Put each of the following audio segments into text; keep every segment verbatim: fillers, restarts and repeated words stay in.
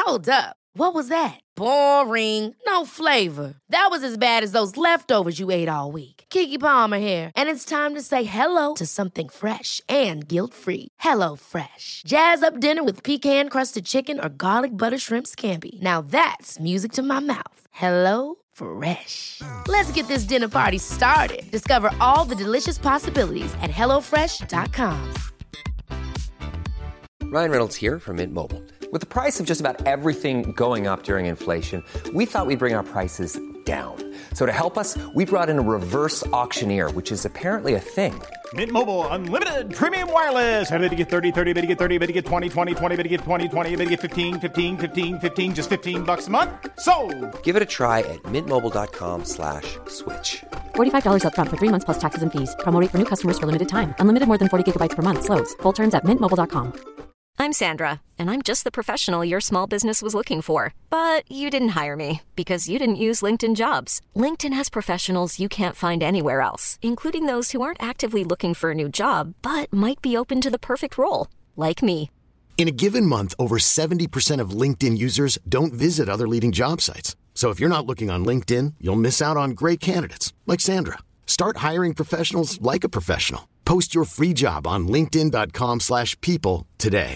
Hold up. What was that? Boring. No flavor. That was as bad as those leftovers you ate all week. Keke Palmer here, and it's time to say hello to something fresh and guilt-free. Hello Fresh. Jazz up dinner with pecan-crusted chicken or garlic butter shrimp scampi. Now that's music to my mouth. Hello Fresh. Let's get this dinner party started. Discover all the delicious possibilities at hello fresh dot com. Ryan Reynolds here from Mint Mobile. With the price of just about everything going up during inflation, we thought we'd bring our prices down. So to help us, we brought in a reverse auctioneer, which is apparently a thing. Mint Mobile Unlimited Premium Wireless. How to get thirty, thirty, how to get thirty, how to get twenty, twenty, twenty, how to get twenty, twenty, how to get fifteen, fifteen, fifteen, fifteen, just fifteen bucks a month? Sold! Give it a try at mintmobile.com slash switch. forty-five dollars up front for three months plus taxes and fees. Promo rate for new customers for limited time. Unlimited more than forty gigabytes per month. Slows full terms at mint mobile dot com. I'm Sandra, and I'm just the professional your small business was looking for. But you didn't hire me because you didn't use LinkedIn Jobs. LinkedIn has professionals you can't find anywhere else, including those who aren't actively looking for a new job, but might be open to the perfect role, like me. In a given month, over seventy percent of LinkedIn users don't visit other leading job sites. So if you're not looking on LinkedIn, you'll miss out on great candidates like Sandra. Start hiring professionals like a professional. Post your free job on linkedin dot com slash people today.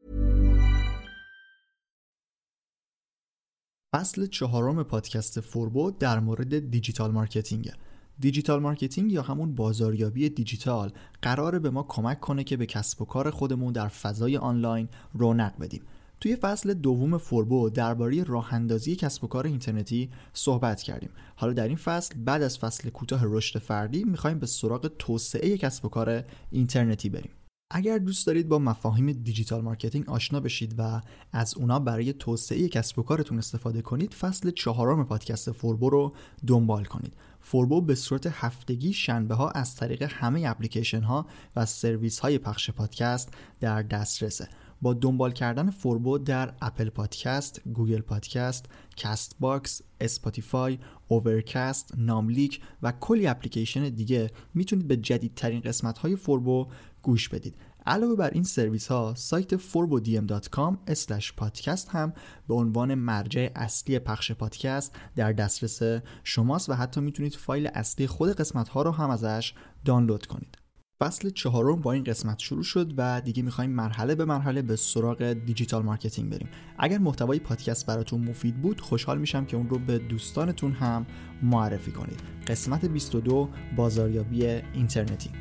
فصل چهارم پادکست فوربو در مورد دیجیتال مارکتینگه. دیجیتال مارکتینگ یا همون بازاریابی دیجیتال قراره به ما کمک کنه که به کسب و کار خودمون در فضای آنلاین رونق بدیم. توی فصل دوم فوربو درباره راه اندازی کسب و کار اینترنتی صحبت کردیم. حالا در این فصل بعد از فصل کوتاه رشد فردی می‌خوایم به سراغ توسعه کسب و کار اینترنتی بریم. اگر دوست دارید با مفاهیم دیجیتال مارکتینگ آشنا بشید و از اونا برای توسعه کسب و کارتون استفاده کنید، فصل چهارم پادکست فوربو رو دنبال کنید. فوربو به صورت هفتگی شنبه ها از طریق همه اپلیکیشن ها و سرویس های پخش پادکست در دسترسه. با دنبال کردن فوربو در اپل پادکست، گوگل پادکست، کست باکس، اسپاتیفای، اوورکست، ناملیک و کلی اپلیکیشن دیگه میتونید به جدیدترین قسمت های فوربو گوش بدید. علاوه بر این سرویس ها، سایت فوربو دی ام دات کام اسلش پادکست هم به عنوان مرجع اصلی پخش پادکست در دسترس شماست و حتی میتونید فایل اصلی خود قسمت ها رو هم ازش دانلود کنید. فصل چهارم با این قسمت شروع شد و دیگه میخوایم مرحله به مرحله به سراغ دیجیتال مارکتینگ بریم. اگر محتوای پادکست براتون مفید بود، خوشحال میشم که اون رو به دوستانتون هم معرفی کنید. قسمت بیست و دو، بازاریابی اینترنتی.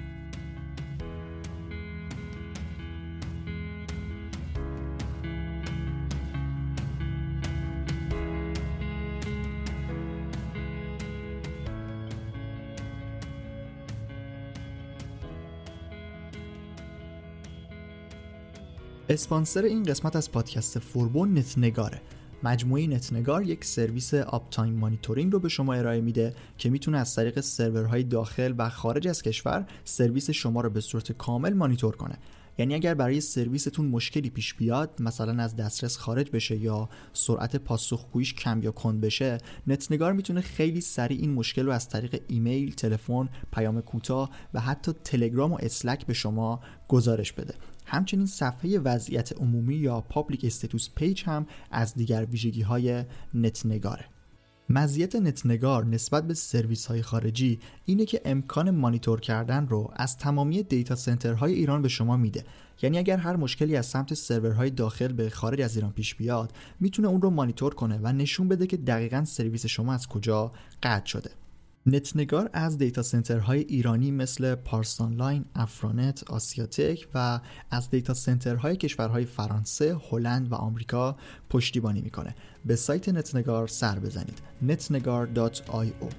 اسپانسر این قسمت از پادکست فوربو نتنگاره. مجموعه نتنگار یک سرویس آپ تایم مانیتورینگ رو به شما ارائه میده که میتونه از طریق سرورهای داخل و خارج از کشور سرویس شما رو به صورت کامل مانیتور کنه. یعنی اگر برای سرویستون مشکلی پیش بیاد، مثلا از دسترس خارج بشه یا سرعت پاسخگوییش کم یا کند بشه، نتنگار میتونه خیلی سریع این مشکل رو از طریق ایمیل، تلفن، پیام کوتاه و حتی تلگرام و اسلک به شما گزارش بده. همچنین صفحه وضعیت عمومی یا پابلیک استاتوس پیج هم از دیگر ویژگی‌های نتنگاره. مزیت نتنگار نسبت به سرویس‌های خارجی اینه که امکان مانیتور کردن رو از تمامی دیتا سنترهای ایران به شما میده. یعنی اگر هر مشکلی از سمت سرورهای داخل به خارج از ایران پیش بیاد، میتونه اون رو مانیتور کنه و نشون بده که دقیقاً سرویس شما از کجا قطع شده. نتنگار از دیتا سنترهای ایرانی مثل پارس آنلاین، افرانت، آسیاتک و از دیتا سنترهای کشورهای فرانسه، هلند و آمریکا پشتیبانی میکنه. به سایت نتنگار سر بزنید: نتنگار دات آی او.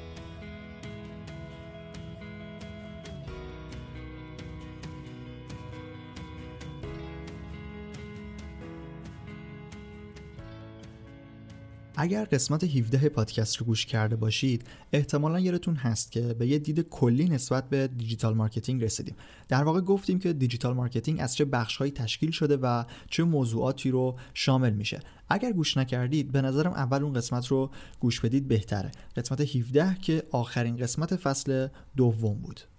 اگر قسمت هفده پادکست رو گوش کرده باشید، احتمالاً یادتون هست که به یه دید کلی نسبت به دیجیتال مارکتینگ رسیدیم. در واقع گفتیم که دیجیتال مارکتینگ از چه بخش‌هایی تشکیل شده و چه موضوعاتی رو شامل میشه. اگر گوش نکردید، به نظرم اول اون قسمت رو گوش بدید بهتره. قسمت هفده که آخرین قسمت فصل دوم بود.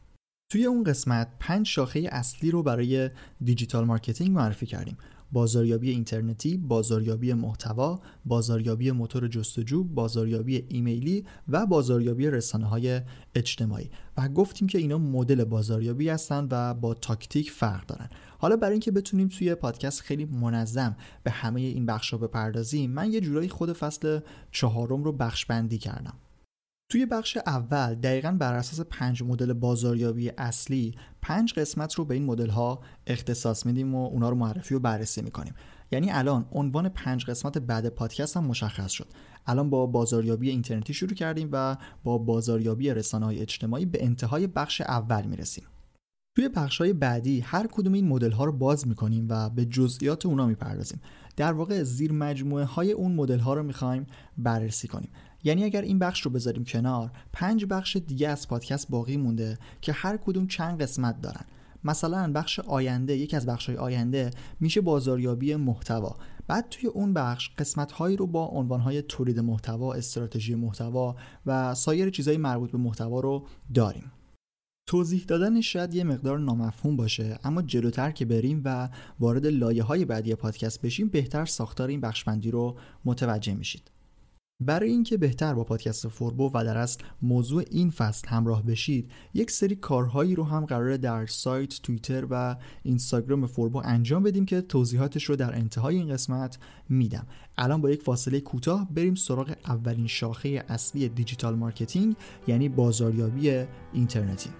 توی اون قسمت پنج شاخه اصلی رو برای دیجیتال مارکتینگ معرفی کردیم: بازاریابی اینترنتی، بازاریابی محتوا، بازاریابی موتور جستجو، بازاریابی ایمیلی و بازاریابی رسانه‌های اجتماعی و گفتیم که اینا مدل بازاریابی هستن و با تاکتیک فرق دارن. حالا برای اینکه بتونیم توی پادکست خیلی منظم به همه این بخشا بپردازیم، من یه جورایی خود فصل چهارم رو بخش بندی کردم. توی بخش اول دقیقاً بر اساس پنج مدل بازاریابی اصلی پنج قسمت رو به این مدل‌ها اختصاص میدیم و اونا رو معرفی و بررسی میکنیم. یعنی الان عنوان پنج قسمت بعد پادکست هم مشخص شد. الان با بازاریابی اینترنتی شروع کردیم و با بازاریابی رسانه‌های اجتماعی به انتهای بخش اول میرسیم. توی بخش‌های بعدی هر کدوم این مدل‌ها رو باز می‌کنیم و به جزئیات اونا می‌پردازیم. در واقع زیر مجموعه‌های اون مدل‌ها رو می‌خوایم بررسی کنیم. یعنی اگر این بخش رو بذاریم کنار، پنج بخش دیگه از پادکست باقی مونده که هر کدوم چند قسمت دارن. مثلا بخش آینده، یک از بخش‌های آینده میشه بازاریابی محتوا. بعد توی اون بخش قسمت‌هایی رو با عنوان‌های تولید محتوا، استراتژی محتوا و سایر چیزهای مربوط به محتوا رو داریم. توضیح دادن شاید یه مقدار نامفهوم باشه، اما جلوتر که بریم و وارد لایه‌های بعدی پادکست بشیم بهتر ساختار این بخشبندی رو متوجه میشید. برای اینکه بهتر با پادکست فوربو و در اصل موضوع این فصل همراه بشید، یک سری کارهایی رو هم قراره در سایت، توییتر و اینستاگرام فوربو انجام بدیم که توضیحاتش رو در انتهای این قسمت میدم. الان با یک فاصله کوتاه بریم سراغ اولین شاخه اصلی دیجیتال مارکتینگ، یعنی بازاریابی اینترنتی.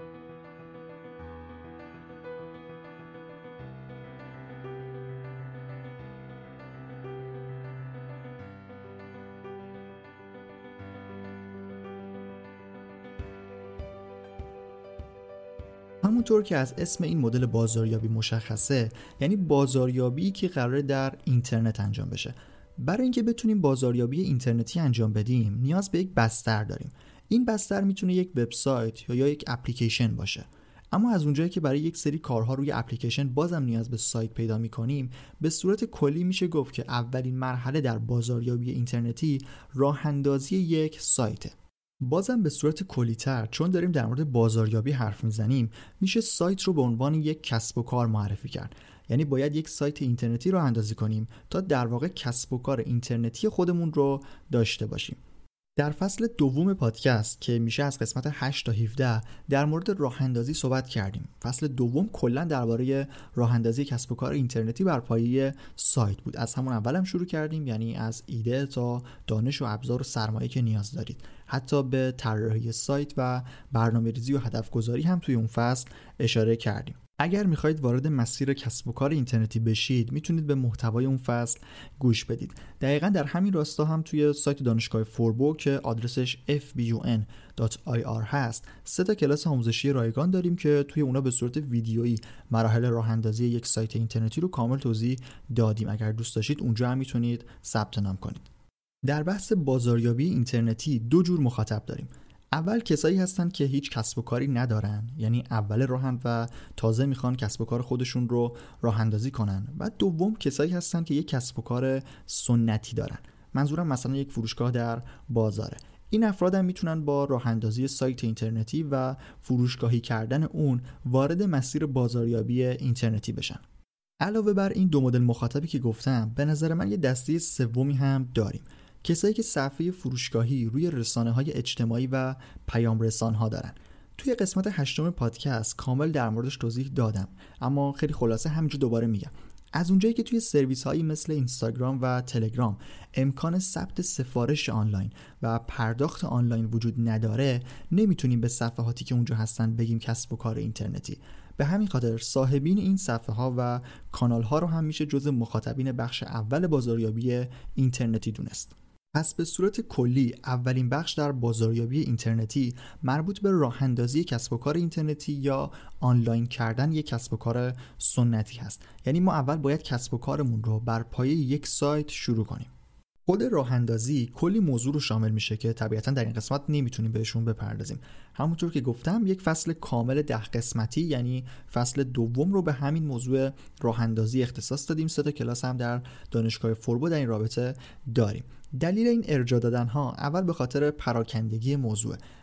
همونطور که از اسم این مدل بازاریابی مشخصه، یعنی بازاریابی که قراره در اینترنت انجام بشه. برای اینکه بتونیم بازاریابی اینترنتی انجام بدیم نیاز به یک بستر داریم. این بستر میتونه یک وبسایت یا یا یک اپلیکیشن باشه. اما از اونجایی که برای یک سری کارها روی اپلیکیشن بازم نیاز به سایت پیدا میکنیم، به صورت کلی میشه گفت که اولین مرحله در بازاریابی اینترنتی راه اندازی یک سایته. بازم به صورت کلی‌تر، چون داریم در مورد بازاریابی حرف میزنیم، میشه سایت رو به عنوان یک کسب و کار معرفی کرد. یعنی باید یک سایت اینترنتی رو اندازی کنیم تا در واقع کسب و کار اینترنتی خودمون رو داشته باشیم. در فصل دوم پادکست که میشه از قسمت هشت تا هفده در مورد راه اندازی صحبت کردیم. فصل دوم کلا درباره راه اندازی کسب و کار اینترنتی بر پایه سایت بود. از همون اولم شروع کردیم، یعنی از ایده تا دانش و ابزار و سرمایه که نیاز دارید. حتی به طراحی سایت و برنامه‌ریزی و هدف گذاری هم توی اون فصل اشاره کردیم. اگر میخواید وارد مسیر کسب و کار اینترنتی بشید، میتونید به محتوای اون فصل گوش بدید. دقیقاً در همین راستا هم توی سایت دانشگاه فوربو که آدرسش اف بی یو ان دات آی آر هست، سه تا کلاس آموزشی رایگان داریم که توی اونا به صورت ویدیویی مراحل راه اندازی یک سایت اینترنتی رو کامل توضیح دادیم. اگر دوست داشتید اونجا هم میتونید ثبت نام کنید. در بحث بازاریابی اینترنتی دو جور مخاطب داریم. اول کسایی هستن که هیچ کسب و کاری ندارن، یعنی اول راهن و تازه میخوان کسب و کار خودشون رو راه اندازی کنن. و دوم کسایی هستن که یک کسب و کار سنتی دارن. منظورم مثلا یک فروشگاه در بازاره. این افراد هم میتونن با راه اندازی سایت اینترنتی و فروشگاهی کردن اون وارد مسیر بازاریابی اینترنتی بشن. علاوه بر این دو مدل مخاطبی که گفتم، به نظر من یه دسته سومی هم داریم. کسایی که صفحه فروشگاهی روی رسانه‌های اجتماعی و پیام رسان‌ها دارن. توی قسمت هشتم پادکست کامل در موردش توضیح دادم، اما خیلی خلاصه همینجا دوباره میگم. از اونجایی که توی سرویس‌هایی مثل اینستاگرام و تلگرام امکان ثبت سفارش آنلاین و پرداخت آنلاین وجود نداره، نمیتونیم به صفحاتی که اونجا هستن بگیم کسب و کار اینترنتی. به همین خاطر صاحبین این صفحه ها و کانال ها رو هم میشه جزء مخاطبین بخش اول بازاریابی اینترنتی دونست. پس به صورت کلی اولین بخش در بازاریابی اینترنتی مربوط به راه اندازی کسب و کار اینترنتی یا آنلاین کردن یک کسب و کار سنتی هست. یعنی ما اول باید کسب و کارمون رو بر پایه یک سایت شروع کنیم. خود راه اندازی کلی موضوع رو شامل میشه که طبیعتاً در این قسمت نمیتونیم بهشون بپردازیم. همونطور که گفتم یک فصل کامل ده قسمتی، یعنی فصل دوم رو به همین موضوع راه اندازی اختصاص دادیم. سه تا کلاس هم در دانشگاه فوربو در این رابطه داریم. دلیل این ارجاع دادن ها اول به خاطر پراکندگی موضوع،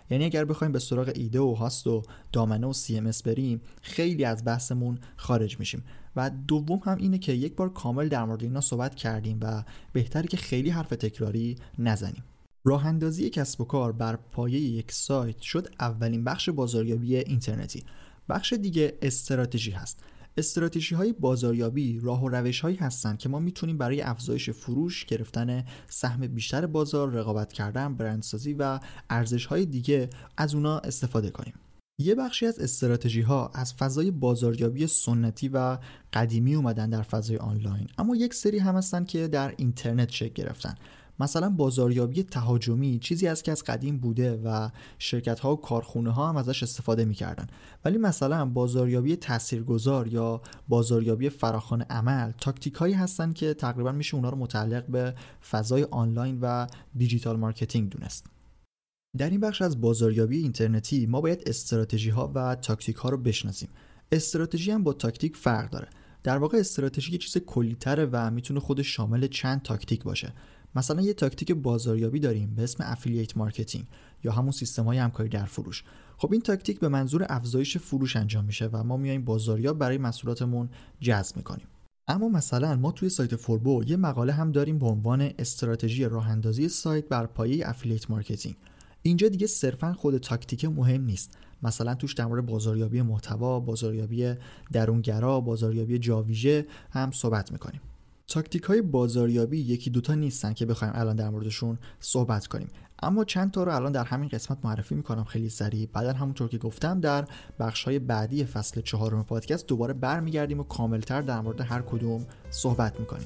یعنی اگر بخوایم به سراغ ایده و هاست و دامنه و سی ام اس بریم خیلی از بحثمون خارج میشیم. و دوم هم اینه که یک بار کامل در مورد اینا صحبت کردیم و بهتره که خیلی حرف تکراری نزنیم. راه اندازی کسب و کار بر پایه یک سایت شد اولین بخش بازاریابی اینترنتی. بخش دیگه استراتژی هست. استراتژی های بازاریابی راه و روش هایی هستن که ما میتونیم برای افزایش فروش، گرفتن سهم بیشتر بازار، رقابت کردن، برندسازی و ارزش های دیگه از اونا استفاده کنیم. یه بخشی از استراتژی ها از فضای بازاریابی سنتی و قدیمی اومدن در فضای آنلاین، اما یک سری هم هستن که در اینترنت شکل گرفتن. مثلا بازاریابی تهاجمی چیزی است که از قدیم بوده و شرکت ها و کارخونه ها هم ازش استفاده میکردن، ولی مثلا بازاریابی تاثیرگذار یا بازاریابی فراخوان عمل تاکتیک هایی هستن که تقریبا میشه اونا رو متعلق به فضای آنلاین و دیجیتال مارکتینگ دونست. در این بخش از بازاریابی اینترنتی ما باید استراتژی ها و تاکتیک ها رو بشناسیم. استراتژی هم با تاکتیک فرق داره. در واقع استراتژی یه چیز کلی‌تره و میتونه خودش شامل چند تاکتیک باشه. مثلا یه تاکتیک بازاریابی داریم به اسم افیلیت مارکتینگ یا همون سیستم‌های همکاری در فروش. خب این تاکتیک به منظور افزایش فروش انجام میشه و ما میایم بازاریاب برای محصولاتمون جذب میکنیم. اما مثلا ما توی سایت فوربو یه مقاله هم داریم به عنوان استراتژی راه‌اندازی سایت بر پایه افیلیت مارکتینگ. اینجا دیگه صرفاً خود تاکتیک مهم نیست. مثلا توش در مورد بازاریابی محتوا، بازاریابی درونگرا، بازاریابی جاویژه هم صحبت میکنیم. تاکتیک های بازاریابی یکی دوتا نیستن که بخوایم الان در موردشون صحبت کنیم، اما چند تا رو الان در همین قسمت معرفی میکنم خیلی سریع. بعدن همونطور که گفتم در بخش های بعدی فصل چهارم پادکست دوباره برمیگردیم و کاملتر در مورد هر کدوم صحبت میکنیم.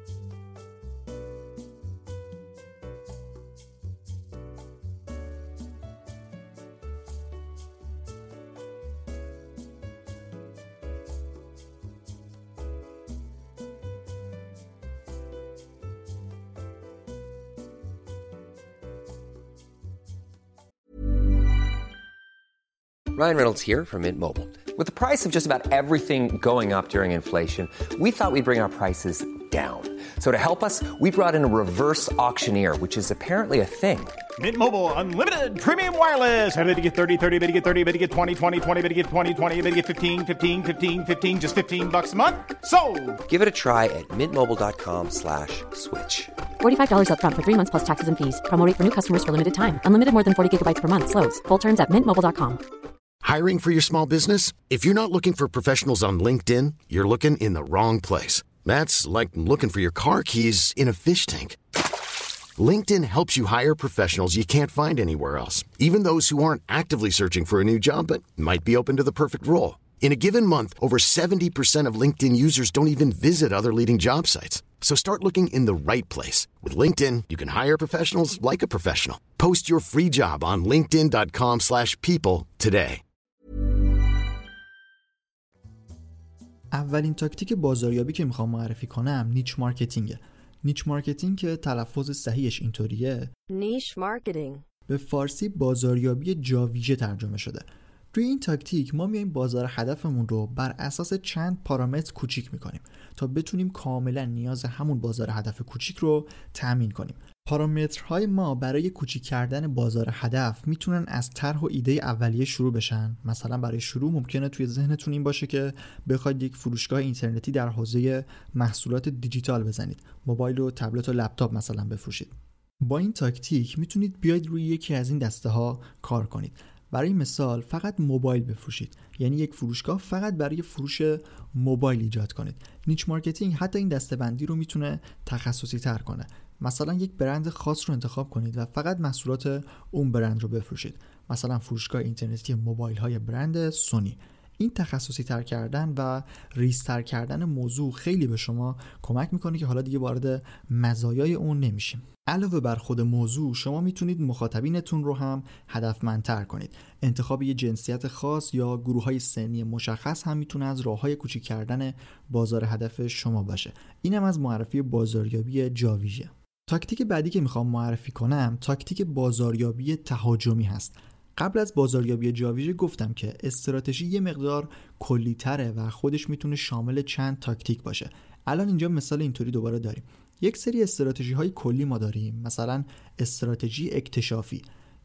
Ryan Reynolds here from Mint Mobile. With the price of just about everything going up during inflation, we thought we'd bring our prices down. So to help us, we brought in a reverse auctioneer, which is apparently a thing. Mint Mobile Unlimited Premium Wireless. How to get thirty, thirty, how to get thirty, how to get twenty, twenty, twenty, how to get twenty, twenty, how to get fifteen, fifteen, fifteen, fifteen, just fifteen bucks a month? Sold! Give it a try at mintmobile.com slash switch. forty-five dollars up front for three months plus taxes and fees. Promo rate for new customers for limited time. Unlimited more than forty gigabytes per month. Slows full terms at mint mobile dot com. Hiring for your small business? If you're not looking for professionals on LinkedIn, you're looking in the wrong place. That's like looking for your car keys in a fish tank. LinkedIn helps you hire professionals you can't find anywhere else, even those who aren't actively searching for a new job but might be open to the perfect role. In a given month, over seventy percent of LinkedIn users don't even visit other leading job sites. So start looking in the right place. With LinkedIn, you can hire professionals like a professional. Post your free job on linkedin dot com slash people today. اولین تاکتیک بازاریابی که میخوام معرفی کنم نیچ مارکتینگه. نیچ مارکتینگ که تلفظ صحیحش اینطوریه، نیش مارکتینگ، به فارسی بازاریابی جاویژه ترجمه شده. توی این تاکتیک ما میایم بازار هدفمون رو بر اساس چند پارامتر کوچیک میکنیم تا بتونیم کاملا نیاز همون بازار هدف کوچیک رو تامین کنیم. پارامترهای ما برای کوچیک کردن بازار هدف میتونن از طرح و ایده اولیه شروع بشن. مثلا برای شروع ممکنه توی ذهنتون این باشه که بخواید یک فروشگاه اینترنتی در حوزه محصولات دیجیتال بزنید، موبایل و تبلت و لپتاپ مثلا بفروشید. با این تاکتیک میتونید بیاید روی یکی از این دسته ها کار کنید. برای مثال فقط موبایل بفروشید، یعنی یک فروشگاه فقط برای فروش موبایل ایجاد کنید. نیچ مارکتینگ حتی این دسته‌بندی رو میتونه تخصصی تر کنه. مثلا یک برند خاص رو انتخاب کنید و فقط محصولات اون برند رو بفروشید. مثلا فروشگاه اینترنتی موبایل های برند سونی. این تخصصی تر کردن و ریزتر کردن موضوع خیلی به شما کمک میکنه که حالا دیگه وارد مزایای اون نمیشیم. علاوه بر خود موضوع شما میتونید مخاطبینتون رو هم هدفمندتر کنید. انتخاب یه جنسیت خاص یا گروه‌های سنی مشخص هم میتونه از راه‌های کوچیک کردن بازار هدف شما باشه. اینم از معرفی بازاریابی جاویژه. تاکتیک بعدی که میخوام معرفی کنم تاکتیک بازاریابی تهاجمی هست. قبل از بازاریابی جاویژه گفتم که استراتژی یه مقدار کلی‌تره و خودش میتونه شامل چند تاکتیک باشه. الان اینجا مثال اینطوری دوباره داریم. یک سری استراتژی های کلی ما داریم، مثلا استراتژی اکتشافی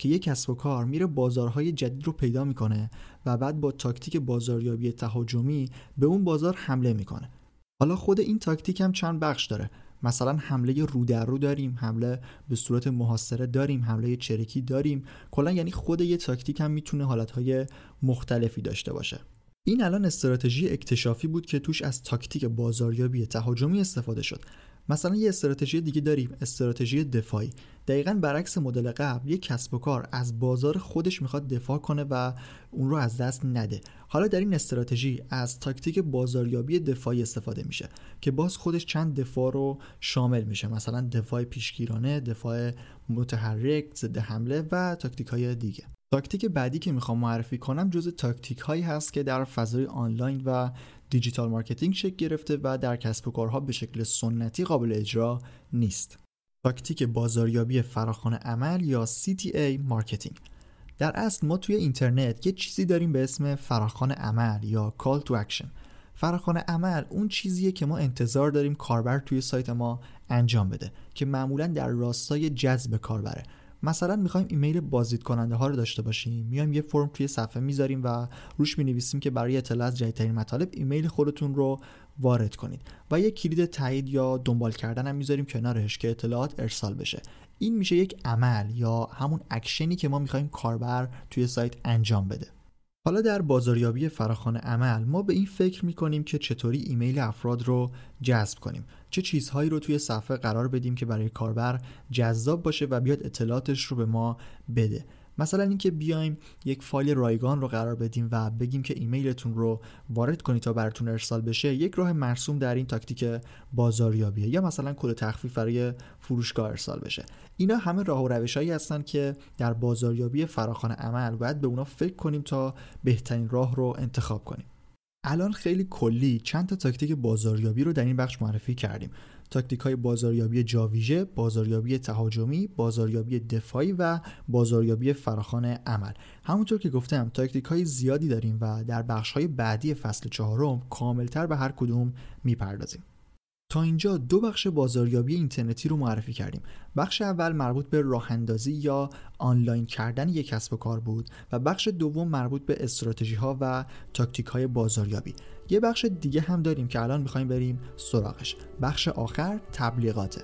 که یک کسب و کار میره بازارهای جدید رو پیدا میکنه و بعد با تاکتیک بازاریابی تهاجمی به اون بازار حمله میکنه. حالا خود این تاکتیک هم چند بخش داره. مثلا حمله رو در رو داریم، حمله به صورت محاصره داریم، حمله چریکی داریم. کلا یعنی خود یه تاکتیک هم میتونه حالتهای مختلفی داشته باشه. این الان استراتژی اکتشافی بود که توش از تاکتیک بازاریابی تهاجمی استفاده شد. مثلا یه استراتژی دیگه داریم، استراتژی دفاعی. دقیقاً برعکس مدل قبل، یک کسب و کار از بازار خودش میخواد دفاع کنه و اون رو از دست نده. حالا در این استراتژی از تاکتیک بازاریابی دفاعی استفاده میشه که باز خودش چند دفاع رو شامل میشه، مثلا دفاع پیشگیرانه، دفاع متحرک، ضد حمله و تاکتیک‌های دیگه. تاکتیک بعدی که میخوام معرفی کنم جزء تاکتیک هایی هست که در فضای آنلاین و دیجیتال مارکتینگ شکل گرفته و در کسب و کارها به شکل سنتی قابل اجرا نیست. تاکتیک بازاریابی فراخوان عمل یا سی تی ای مارکتینگ. در اصل ما توی اینترنت یه چیزی داریم به اسم فراخوان عمل یا call to action. فراخوان عمل اون چیزیه که ما انتظار داریم کاربر توی سایت ما انجام بده که معمولاً در راستای جذب کاربره. مثلا میخوایم ایمیل بازدید کننده ها رو داشته باشیم، میایم یه فرم توی صفحه میذاریم و روش مینویسیم که برای اطلاع از جدیدترین مطالب ایمیل خودتون رو وارد کنید و یه کلید تایید یا دنبال کردن هم میذاریم کنارش که اطلاعات ارسال بشه. این میشه یک عمل یا همون اکشنی که ما میخوایم کاربر توی سایت انجام بده. حالا در بازاریابی فراخوان عمل ما به این فکر میکنیم که چطوری ایمیل افراد رو جذب کنیم، چه چیزهایی رو توی صفحه قرار بدیم که برای کاربر جذاب باشه و بیاد اطلاعاتش رو به ما بده. مثلا اینکه بیایم یک فایل رایگان رو قرار بدیم و بگیم که ایمیلتون رو وارد کنید تا براتون ارسال بشه، یک راه مرسوم در این تاکتیک بازاریابیه. یا مثلا کد تخفیف برای فروشگاه ارسال بشه. اینا همه راه و روشایی هستن که در بازاریابی فراخوان عمل باید به اونا فکر کنیم تا بهترین راه رو انتخاب کنیم. الان خیلی کلی چند تا تاکتیک بازاریابی رو در این بخش معرفی کردیم. تاکتیک‌های بازاریابی جاویژه، بازاریابی تهاجمی، بازاریابی دفاعی و بازاریابی فراخوان عمل. همونطور که گفتم تاکتیک‌های زیادی داریم و در بخش‌های بعدی فصل چهارم کاملتر به هر کدوم میپردازیم. تا اینجا دو بخش بازاریابی اینترنتی رو معرفی کردیم. بخش اول مربوط به راه اندازی یا آنلاین کردن یک کسب و کار بود و بخش دوم مربوط به استراتژی ها و تاکتیک های بازاریابی. یه بخش دیگه هم داریم که الان میخوایم بریم سراغش. بخش آخر تبلیغاته.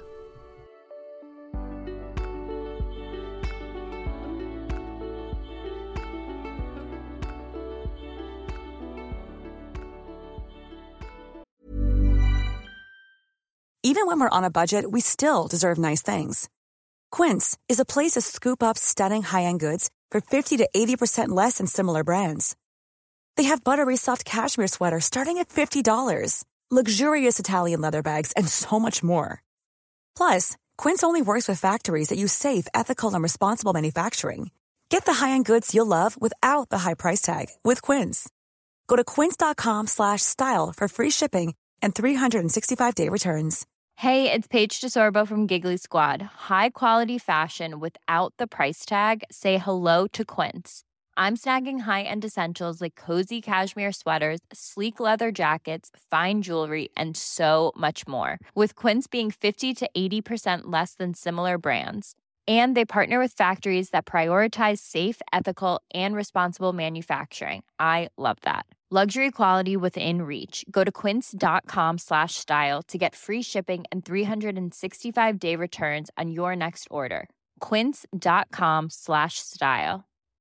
Even when we're on a budget, we still deserve nice things. Quince is a place to scoop up stunning high-end goods for fifty to eighty percent less than similar brands. They have buttery soft cashmere sweaters starting at fifty dollars, luxurious Italian leather bags, and so much more. Plus, Quince only works with factories that use safe, ethical, and responsible manufacturing. Get the high-end goods you'll love without the high price tag with Quince. Go to quince.com slash style for free shipping and three sixty-five day returns. Hey, it's Paige DeSorbo from Giggly Squad. High quality fashion without the price tag. Say hello to Quince. I'm snagging high-end essentials like cozy cashmere sweaters, sleek leather jackets, fine jewelry, and so much more. With Quince being fifty to eighty percent less than similar brands. And they partner with factories that prioritize safe, ethical, and responsible manufacturing. I love that. Luxury quality within reach. Go to quince.com slash style to get free shipping and three sixty-five day returns on your next order. Quince.com slash style.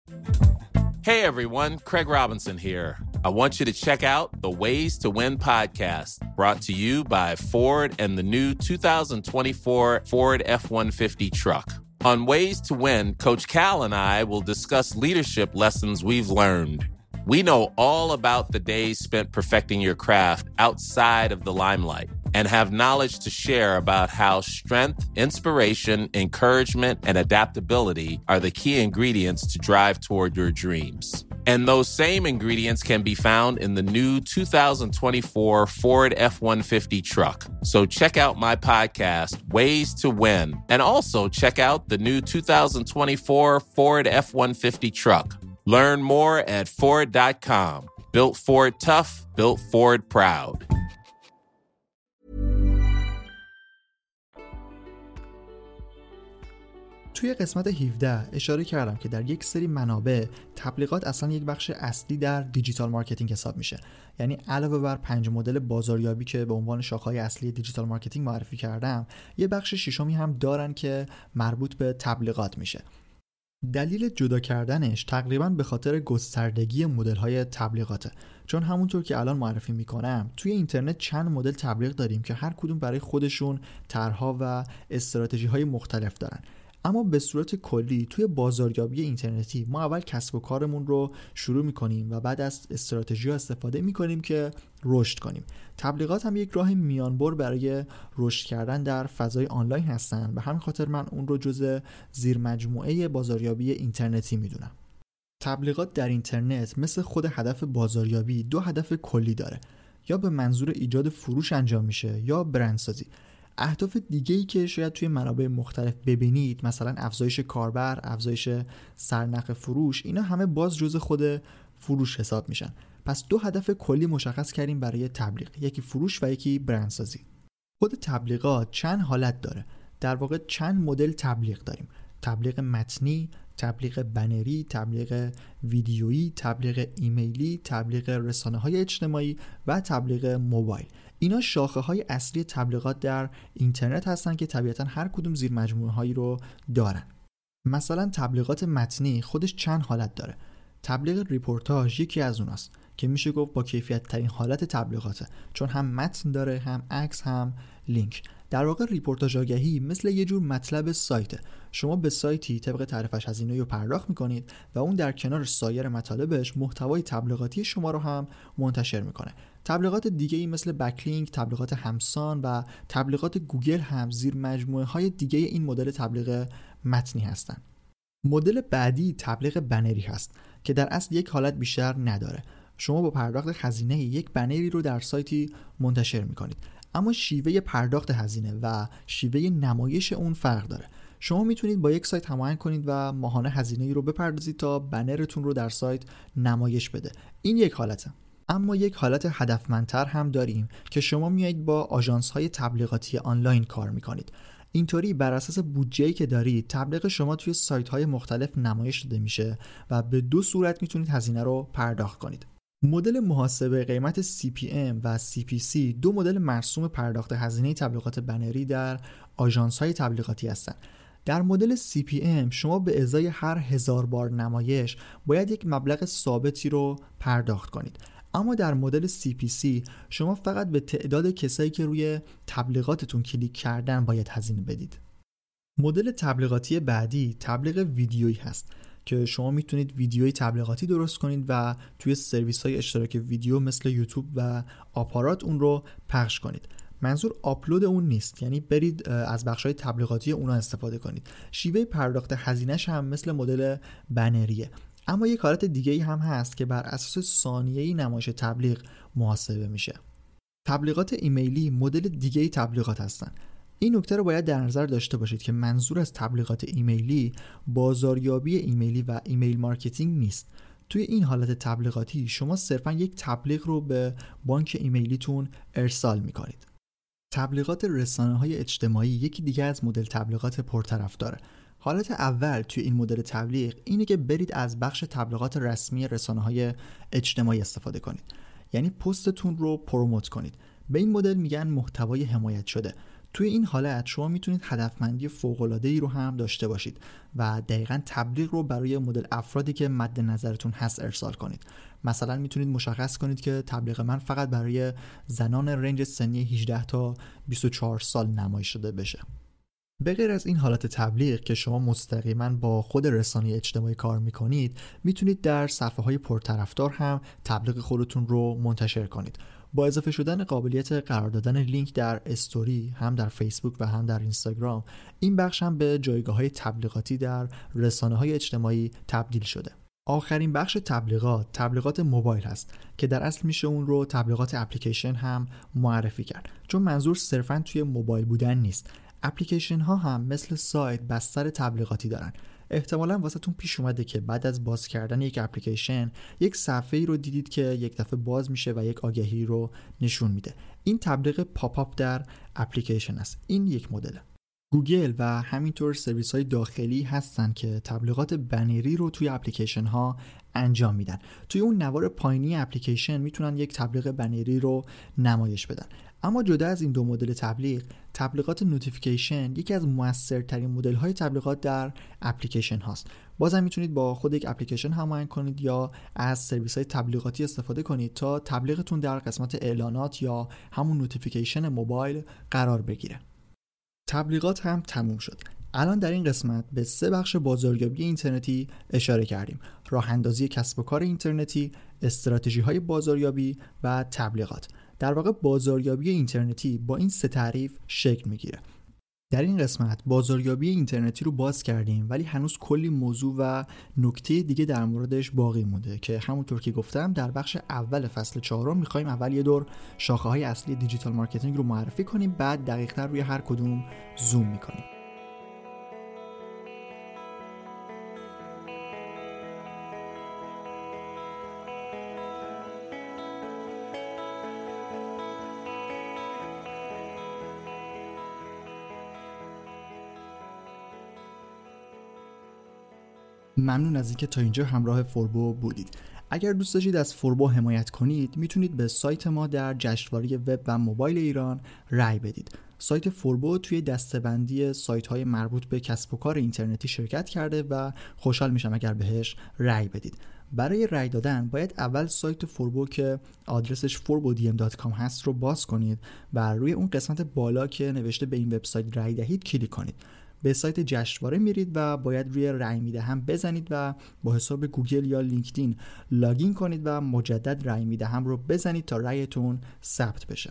Hey everyone, Craig Robinson here. I want you to check out the Ways to Win podcast, brought to you by Ford and the new two thousand twenty-four Ford F one fifty truck. On Ways to Win, Coach Cal and I will discuss leadership lessons we've learned. We know all about the days spent perfecting your craft outside of the limelight and have knowledge to share about how strength, inspiration, encouragement, and adaptability are the key ingredients to drive toward your dreams. And those same ingredients can be found in the new two thousand twenty-four Ford F one fifty truck. So check out my podcast, Ways to Win, and also check out the new two thousand twenty-four Ford F one fifty truck. Learn more at Ford dot com. Built Ford tough, built Ford proud. توی قسمت هفده اشاره کردم که در یک سری منابع تبلیغات اصلا یک بخش اصلی در دیجیتال مارکتینگ حساب میشه. یعنی علاوه بر پنج مدل بازاریابی که به عنوان شاخه‌های اصلی دیجیتال مارکتینگ معرفی کردم، یه بخش ششمی هم دارن که مربوط به تبلیغات میشه. دلیل جدا کردنش تقریباً به خاطر گستردگی مدل‌های تبلیغاته. چون همونطور که الان معرفی میکنم توی اینترنت چند مدل تبلیغ داریم که هر کدوم برای خودشون طرح‌ها و استراتژی‌های مختلف دارن. اما به صورت کلی توی بازاریابی اینترنتی ما اول کسب و کارمون رو شروع میکنیم و بعد از استراتژی استفاده میکنیم که رشد کنیم. تبلیغات هم یک راه میانبر برای رشد کردن در فضای آنلاین هستن، به همین خاطر من اون رو جزء زیر مجموعه بازاریابی اینترنتی میدونم. تبلیغات در اینترنت مثل خود هدف بازاریابی دو هدف کلی داره، یا به منظور ایجاد فروش انجام میشه یا برندسازی. اهداف دیگه‌ای که شاید توی منابع مختلف ببینید، مثلا افزایش کاربر، افزایش سرنخ فروش، اینا همه باز جزء خود فروش حساب میشن. پس دو هدف کلی مشخص کردیم برای تبلیغ، یکی فروش و یکی برندسازی. خود تبلیغات چند حالت داره، در واقع چند مدل تبلیغ داریم: تبلیغ متنی، تبلیغ بنری، تبلیغ ویدیویی، تبلیغ ایمیلی، تبلیغ رسانه‌های اجتماعی و تبلیغ موبایل. اینا شاخه‌های اصلی تبلیغات در اینترنت هستن که طبیعتاً هر کدوم زیر مجموعه‌هایی رو دارن. مثلا تبلیغات متنی خودش چند حالت داره. تبلیغ ریپورتاژ یکی از اوناست که میشه گفت با کیفیت ترین حالت تبلیغاته، چون هم متن داره، هم عکس، هم لینک. در واقع ریپورتاژ آگهی مثل یه جور مطلب سایته. شما به سایتی طبق تعرفش هزینه رو پرداخت میکنید و اون در کنار سایر مطالبش محتوای تبلیغاتی شما رو هم منتشر میکنه. تبلیغات دیگه‌ای مثل بکلینک، تبلیغات همسان و تبلیغات گوگل هم زیر مجموعه های دیگه این مدل تبلیغ متنی هستن. مدل بعدی تبلیغ بنری هست که در اصل یک حالت بیشتر نداره. شما با پرداخت هزینه یک بنری رو در سایتی منتشر میکنید، اما شیوه پرداخت هزینه و شیوه نمایش اون فرق داره. شما میتونید با یک سایت هماهنگ کنید و ماهانه هزینه‌ای رو بپردازید تا بنرتون رو در سایت نمایش بده. این یک حالته. اما یک حالت هدفمندتر هم داریم که شما میایید با آژانس‌های تبلیغاتی آنلاین کار میکنید. اینطوری بر اساس بودجه‌ای که دارید تبلیغ شما توی سایت‌های مختلف نمایش داده میشه و به دو صورت میتونید هزینه رو پرداخت کنید. مدل محاسبه قیمت سی پی ام و سی پی سی دو مدل مرسوم پرداخت هزینه تبلیغات بنری در آژانس‌های تبلیغاتی هستند. در مدل سی پی ام شما به ازای هر هزار بار نمایش باید یک مبلغ ثابتی رو پرداخت کنید. اما در مدل سی پی سی شما فقط به تعداد کسایی که روی تبلیغاتتون کلیک کردن باید هزینه بدید. مدل تبلیغاتی بعدی تبلیغ ویدیویی هست که شما میتونید ویدیوی تبلیغاتی درست کنید و توی سرویس‌های اشتراک ویدیو مثل یوتیوب و آپارات اون رو پخش کنید. منظور آپلود اون نیست، یعنی برید از بخش‌های تبلیغاتی اونها استفاده کنید. شیوه پرداخت هزینه‌ش هم مثل مدل بنریه. اما یک حالت دیگه‌ای هم هست که بر اساس ثانیه‌ای نمایش تبلیغ محاسبه میشه. تبلیغات ایمیلی مدل دیگه‌ای تبلیغات هستن. این نکته رو باید در نظر داشته باشید که منظور از تبلیغات ایمیلی بازاریابی ایمیلی و ایمیل مارکتینگ نیست. توی این حالت تبلیغاتی شما صرفاً یک تبلیغ رو به بانک ایمیلیتون ارسال می‌کنید. تبلیغات رسانه‌های اجتماعی یکی دیگه از مدل تبلیغات پرطرفداره. حالت اول توی این مدل تبلیغ اینه که برید از بخش تبلیغات رسمی رسانه‌های اجتماعی استفاده کنید. یعنی پستتون رو پروموت کنید. به این مدل میگن محتوای حمایت شده. توی این حالت شما میتونید هدفمندی فوق‌العاده‌ای رو هم داشته باشید و دقیقاً تبلیغ رو برای مدل افرادی که مد نظرتون هست ارسال کنید. مثلا میتونید مشخص کنید که تبلیغ من فقط برای زنان رنج سنی هجده تا بیست و چهار سال نمایش شده بشه. به غیر از این حالت تبلیغ که شما مستقیما با خود رسانه اجتماعی کار میکنید، میتونید در صفحه‌های پرطرفدار هم تبلیغ خودتون رو منتشر کنید. با اضافه شدن قابلیت قرار دادن لینک در استوری هم در فیسبوک و هم در اینستاگرام، این بخش هم به جایگاه‌های تبلیغاتی در رسانه‌های اجتماعی تبدیل شده. آخرین بخش تبلیغات تبلیغات موبایل هست که در اصل میشه اون رو تبلیغات اپلیکیشن هم معرفی کرد، چون منظور صرفاً توی موبایل بودن نیست. اپلیکیشن ها هم مثل سایت بستر تبلیغاتی دارن. احتمالاً واسهتون پیش اومده که بعد از باز کردن یک اپلیکیشن یک صفحه‌ای رو دیدید که یک دفعه باز میشه و یک آگهی رو نشون میده. این تبلیغ پاپ آپ در اپلیکیشن است. این یک مدل. گوگل و همینطور سرویس های داخلی هستن که تبلیغات بنری رو توی اپلیکیشن ها انجام میدن. توی اون نوار پایینی اپلیکیشن میتونن یک تبلیغ بنری رو نمایش بدن. اما جدا از این دو مدل تبلیغ، تبلیغات نوتیفیکیشن یکی از موثرترین مدل های تبلیغات در اپلیکیشن هاست. بازم میتونید با خود یک اپلیکیشن هماهنگ کنید یا از سرویس های تبلیغاتی استفاده کنید تا تبلیغتون در قسمت اعلانات یا همون نوتیفیکیشن موبایل قرار بگیره. تبلیغات هم تموم شد. الان در این قسمت به سه بخش بازاریابی اینترنتی اشاره کردیم: راه اندازی کسب و کار اینترنتی، استراتژی های بازاریابی و تبلیغات. در واقع بازاریابی اینترنتی با این سه تعریف شکل میگیره. در این قسمت بازاریابی اینترنتی رو باز کردیم، ولی هنوز کلی موضوع و نکته دیگه در موردش باقی مونده که همونطور که گفتم در بخش اول فصل چهارم میخوایم اول یه دور شاخه های اصلی دیجیتال مارکتینگ رو معرفی کنیم، بعد دقیق‌تر روی هر کدوم زوم میکنیم. ممنون از اینکه تا اینجا همراه فوربو بودید. اگر دوست داشتید از فوربو حمایت کنید، میتونید به سایت ما در جشنواره وب و موبایل ایران رأی بدید. سایت فوربو توی دسته‌بندی سایت‌های مربوط به کسب و کار اینترنتی شرکت کرده و خوشحال میشم اگر بهش رأی بدید. برای رأی دادن باید اول سایت فوربو که آدرسش فوربو دی ام دات کام هست رو باز کنید و روی اون قسمت بالا که نوشته به این وبسایت رأی دهید کلیک کنید. به سایت جشنواره میرید و باید روی رأی میدهم بزنید و با حساب گوگل یا لینکدین لاگین کنید و مجدد رأی میدهم رو بزنید تا رأیتون ثبت بشه.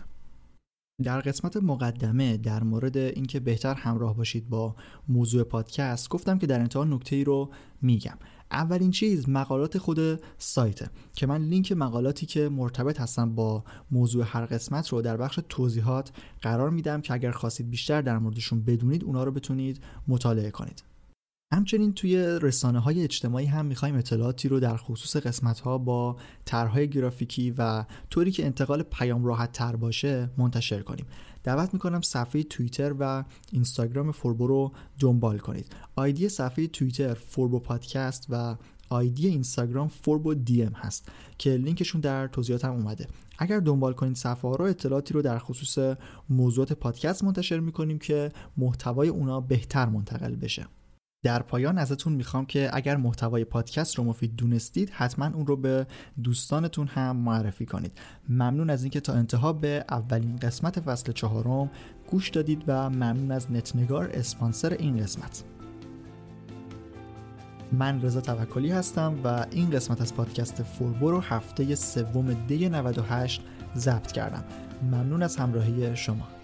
در قسمت مقدمه در مورد اینکه بهتر همراه باشید با موضوع پادکست گفتم که در انتها نکته‌ای رو میگم. اولین چیز مقالات خود سایته که من لینک مقالاتی که مرتبط هستن با موضوع هر قسمت رو در بخش توضیحات قرار میدم که اگر خواستید بیشتر در موردشون بدونید اونا رو بتونید مطالعه کنید. همچنین توی رسانه‌های اجتماعی هم می‌خوایم اطلاعاتی رو در خصوص قسمت‌ها با طرح‌های گرافیکی و طوری که انتقال پیام راحت‌تر باشه منتشر کنیم. دعوت می‌کنم صفحه توییتر و اینستاگرام فوربو رو دنبال کنید. آیدی صفحه توییتر فوربو پادکست و آیدی اینستاگرام فوربو دی ام هست که لینکشون در توضیحاتم اومده. اگر دنبال کنید صفحه ها رو اطلاعاتی رو در خصوص موضوعات پادکست منتشر می‌کنیم که محتوای اونا بهتر منتقل بشه. در پایان ازتون میخوام که اگر محتوای پادکست رو مفید دونستید حتما اون رو به دوستانتون هم معرفی کنید. ممنون از اینکه تا انتها به اولین قسمت فصل چهارم گوش دادید و ممنون از نتنگار اسپانسر این قسمت. من رضا توکلی هستم و این قسمت از پادکست فوربو رو هفته سوم دی نود و هشت ضبط کردم. ممنون از همراهی شما.